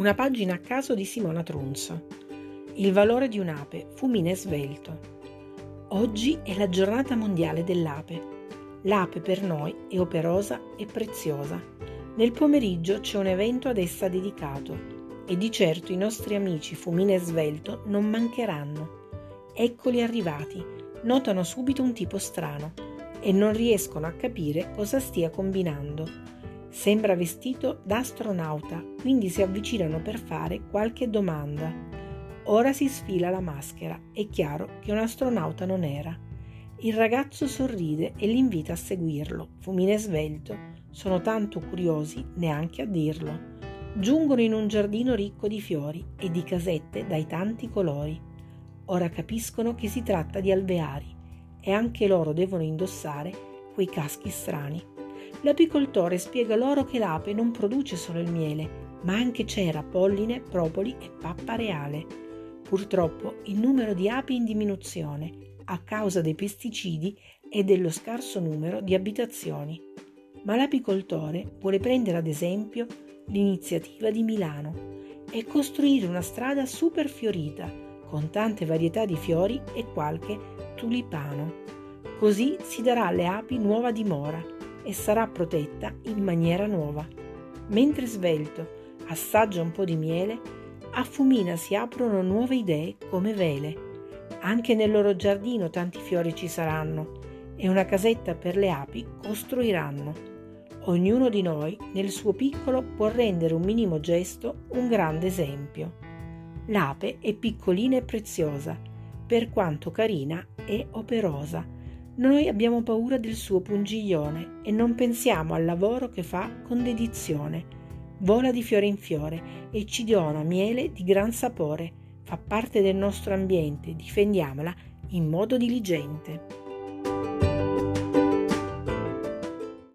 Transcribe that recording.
Una pagina a caso di Simona Trunzo. Il valore di un'ape, fumine svelto. Oggi è la giornata mondiale dell'ape. L'ape per noi è operosa e preziosa. Nel pomeriggio c'è un evento ad essa dedicato e di certo i nostri amici fumine svelto non mancheranno. Eccoli arrivati, notano subito un tipo strano e non riescono a capire cosa stia combinando. Sembra vestito da astronauta, quindi si avvicinano per fare qualche domanda. Ora si sfila la maschera, è chiaro che un astronauta non era. Il ragazzo sorride e li invita a seguirlo. Fumine svelto, sono tanto curiosi neanche a dirlo. Giungono in un giardino ricco di fiori e di casette dai tanti colori. Ora capiscono che si tratta di alveari e anche loro devono indossare quei caschi strani. L'apicoltore spiega loro che l'ape non produce solo il miele, ma anche cera, polline, propoli e pappa reale. Purtroppo il numero di api è in diminuzione a causa dei pesticidi e dello scarso numero di abitazioni. Ma l'apicoltore vuole prendere ad esempio l'iniziativa di Milano e costruire una strada super fiorita con tante varietà di fiori e qualche tulipano. Così si darà alle api nuova dimora e sarà protetta in maniera nuova. Mentre Svelto assaggia un po' di miele, a Fumina si aprono nuove idee come vele. Anche nel loro giardino tanti fiori ci saranno e una casetta per le api costruiranno. Ognuno di noi nel suo piccolo può rendere un minimo gesto un grande esempio. L'ape è piccolina e preziosa, per quanto carina e operosa. Noi abbiamo paura del suo pungiglione e non pensiamo al lavoro che fa con dedizione. Vola di fiore in fiore e ci dona miele di gran sapore. Fa parte del nostro ambiente, difendiamola in modo diligente.